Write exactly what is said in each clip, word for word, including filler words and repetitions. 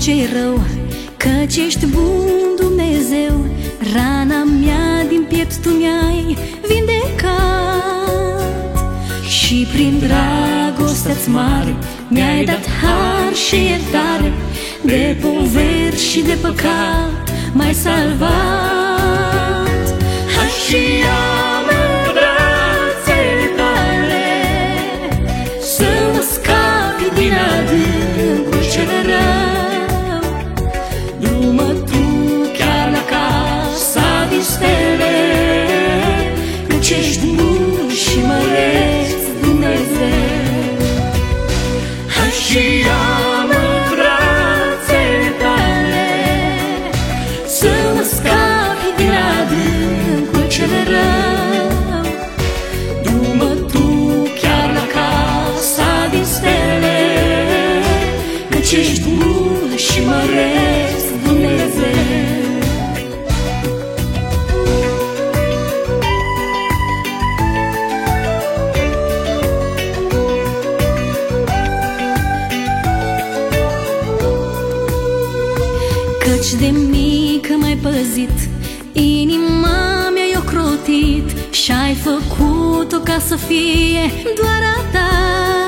ce-i rău, căci ești bun, Dumnezeu. Rana mea din piept tu mi-ai vindecat și prin dragostea-ți mare mi-ai dat har și iertare. De poveri și de păcat m-ai salvat. Hai și ia-mă în brațele tale, să mă scapi din adâncul cel rău. Du-mă tu chiar la casa din stele, căci ești bun și măreț, Dumnezeu. Hai și ia-mă în brațele tale, să mă scapi din adâncul cel rău. Du-mă tu chiar la casa din stele, căci ești bun și măreț, Dumnezeu. Căci de mică m-ai păzit, inima mi-ai ocrotit și-ai făcut-o ca să fie doar a ta.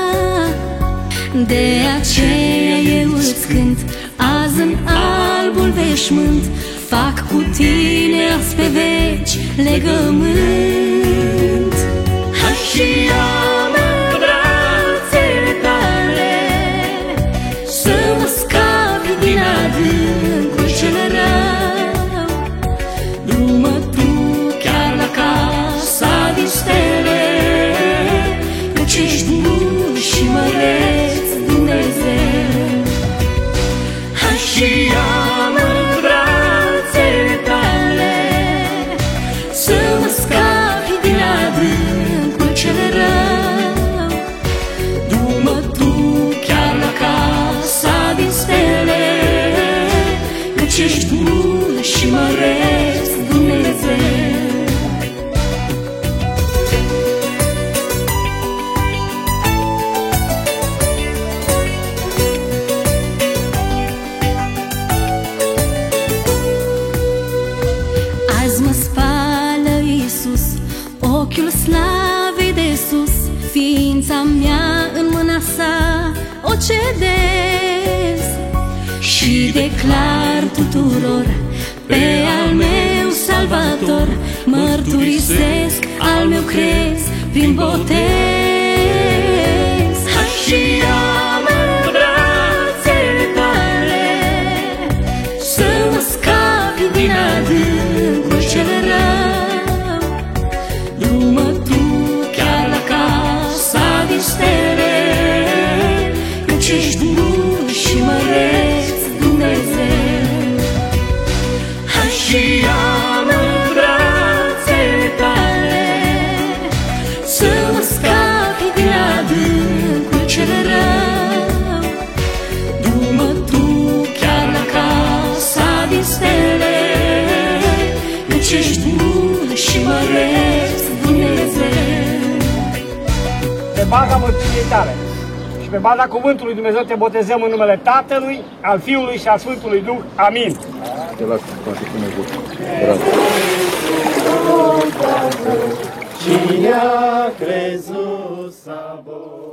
De aceea eu îți cânt azi în albul veșmânt, fac cu tine azi pe veci legământ. Hai și ia-mă în brațele tale, să mă scapi din adâncul cel rău. Du-mă tu chiar la casa din stele, căci ești bun și măreț, Dumnezeu. Hai și ia-mă în brațele tale, să mă scapi din adâncul cel rău. Du-mă tu chiar la casa din stele, căci ești bun și măreț, Dumnezeu. Azi mă spală Iisus, ochiul slavei de sus, ființa mea în mâna sa o cedez și declar tuturor pe al meu Salvator, mărturisesc al meu crez prin botez. Hai și ia-mă în brațele tale, să mă scapi din adâncul cel rău. Du-mă tu chiar la casa din stele, căci ești bun și măreț, Dumnezeu. Hai și ia-mă în brațele tale, să mă scapi din adâncul cel rău. Du-mă tu chiar la casa din stele, căci ești bun și măreț, Dumnezeu. Pe baza mărturisiei tale și pe baza cuvântului Dumnezeu te botezăm în numele Tatălui, al Fiului și al Sfântului Duh. Amin. Te las cu toate cu Dumnezeu. Cine a crezut să